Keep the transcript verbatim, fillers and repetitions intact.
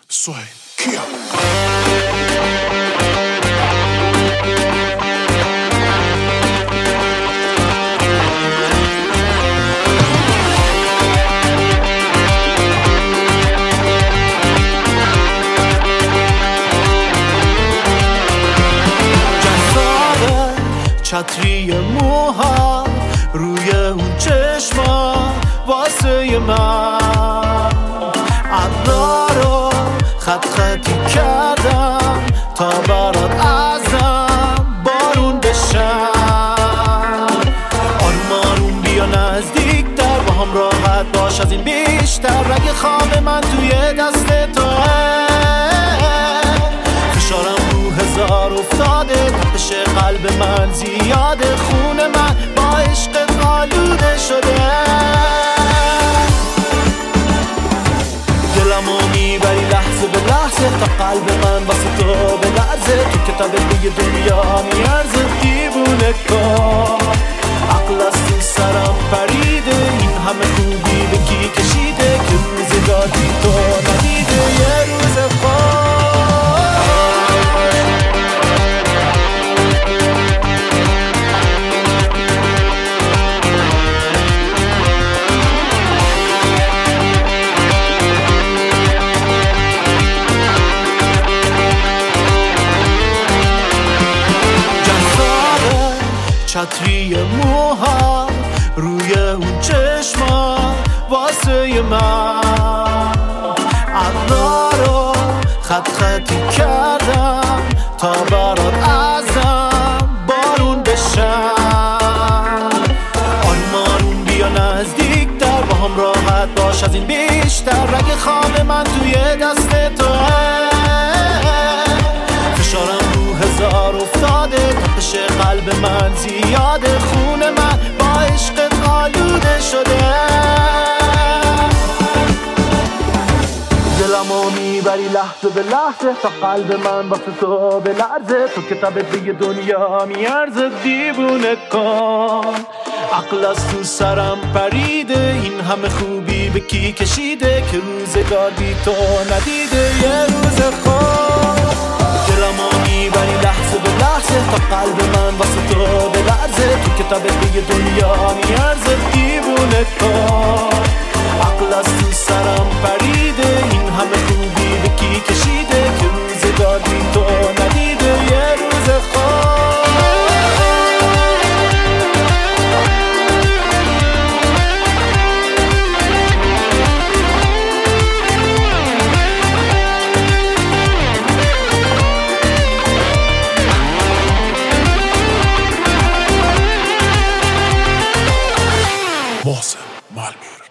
سهیل کیا چتری موها روی اون چشما واسه من عطا رو خط خطی کردم تا برات ازم بارون بشن. آروم آروم بیا نزدیک در با هم راحت باش از این بیشتر. رگ خواب من توی دست توه، فشارم رو هزار افتاده، تپش قلب من زیاده، خون من با عشقت آلوده شده. دلمو میبری لحظه به لحظه تا قلب من واسه تو به لرزه. تو کتابت به یه دنیا میارزه، دیوونه کن عقل از تو سرم پریده. این همه خوبی به کی کشیده که روزگار بی تو ندیده. یه روز خوب چتری موها روی اون چشما واسه من عطا رو خط خطی کردم تا برات ازم بارون بشن. آروم آروم بیا نزدیک در با هم راحت باش از این بیشتر. رگ خواب من توی دست توه، فشارم رو هزار افتاده، تپش قلب من زیاده، خون من با عشقت آلوده شده. دلمو میبری لحظه به لحظه تا قلب من واسه تو به لرزه. تو کتابت به یه دنیا میارزه، دیوونه کن عقل از تو سرم پریده. این همه خوبی به کی کشیده که روزگار بی تو ندیده. یه روز خوب دلمو میبری لحظه به لحظه تا قلب من واسه تو به لرزه. تو کتابت به یه دنیا میارزه، دیوونه کن عقل از تو سرم پریده. این همه خوبی به کی کشیده که روزگار بی تو ندیده. یه روز خوب محسن ملمیر.